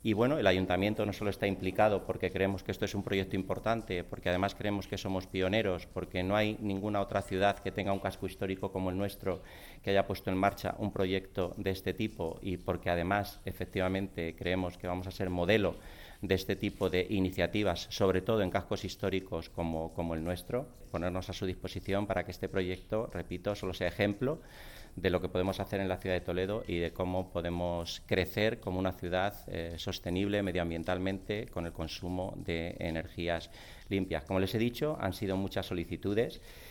Y bueno, el Ayuntamiento no solo está implicado porque creemos que esto es un proyecto importante, porque además creemos que somos pioneros, porque no hay ninguna otra ciudad que tenga un casco histórico como el nuestro que haya puesto en marcha un proyecto de este tipo, y porque además efectivamente creemos que vamos a ser modelo de este tipo de iniciativas, sobre todo en cascos históricos como el nuestro, ponernos a su disposición para que este proyecto, repito, solo sea ejemplo de lo que podemos hacer en la ciudad de Toledo y de cómo podemos crecer como una ciudad sostenible medioambientalmente con el consumo de energías limpias. Como les he dicho, han sido muchas solicitudes